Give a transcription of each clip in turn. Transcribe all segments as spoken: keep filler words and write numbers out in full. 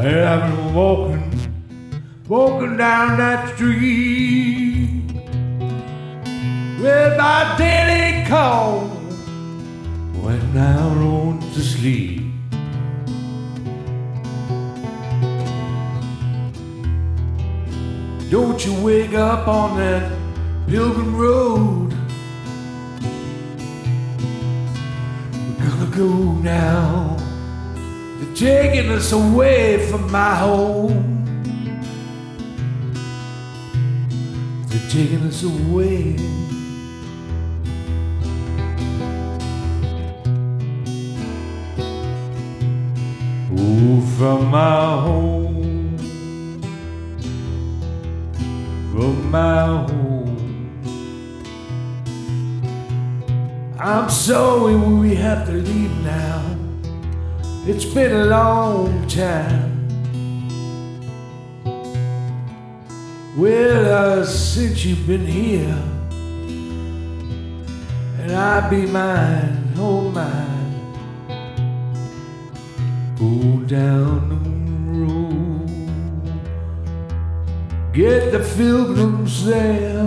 Well, I've been walking, walking down that street with my daily call when I roll to sleep. Don't you wake up on that pilgrim road. We're gonna go now. They're taking us away from my home. They're taking us away. Oh, from my home. From my home. I'm sorry we have to leave now. It's been a long time. Well, uh, since you've been here, and I be mine, oh mine. Go down the road. Get the pilgrims there.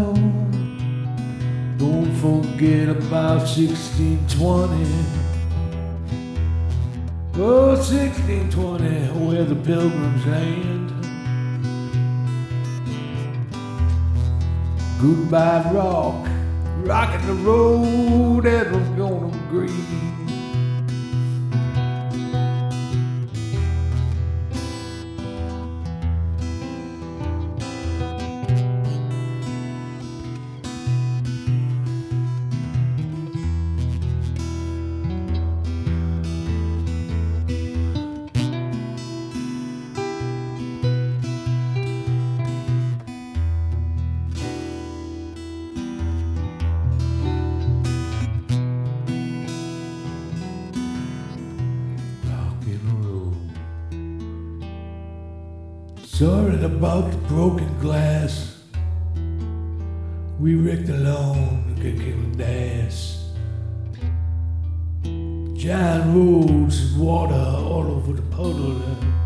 Don't forget about sixteen twenty. Oh, sixteen twenty, where the pilgrims land. Goodbye rock, rocking the road, everyone's gonna agree. Sorry about the broken glass. We wrecked alone, kicking ass. Giant roads and water all over the puddle.